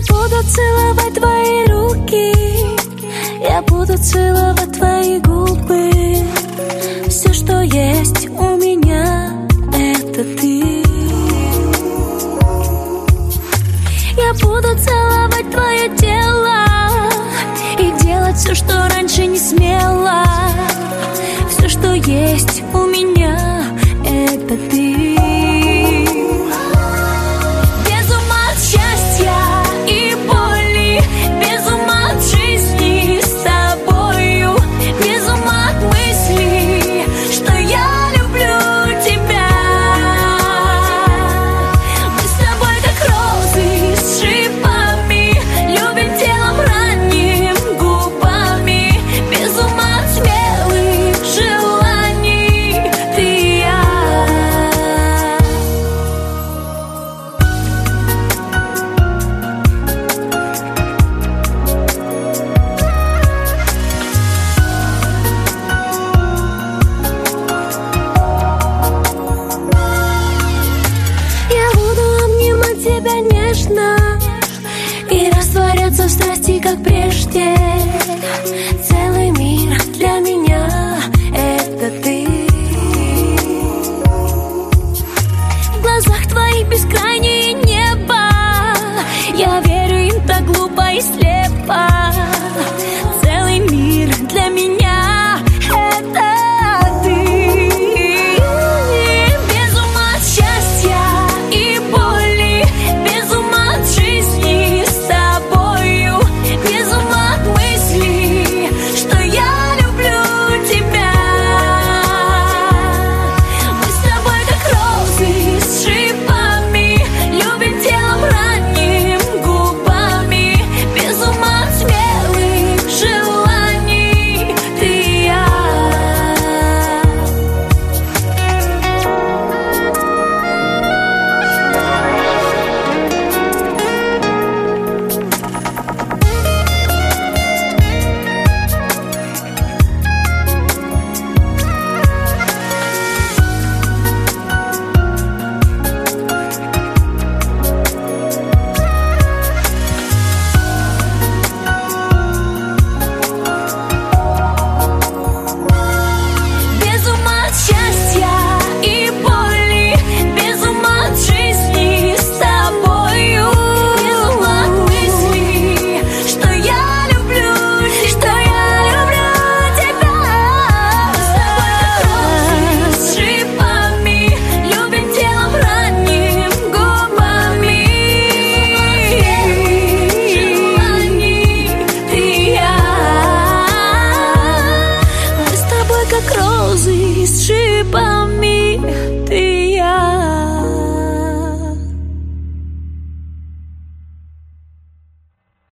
буду целовать твои руки, я буду целовать твои губы. Все, что есть у меня, это ты. Я буду целовать твое тело и делать все, что раньше не смела. Все, что есть у меня, это ты. Тебя нежно и растворяться в страсти, как прежде. Целый мир для меня — это ты. В глазах твоих бескрайнее небо, я верю им так глупо и слепо. Целый мир для меня — это ты. Без ума от счастья и боли, без ума от жизни с тобою, без ума от мысли, что я люблю тебя. Мы с тобой как розы с шипами, любим телом ранним губами, без ума от смелых желаний, ты и я. Без ума от счастья и боли, без ума от жизни с тобою, без ума от мысли, что я люблю тебя. Мы с тобой как розы с шипами, любим телом ранним губами, ты и я. Мы с тобой как розы с шипами, ты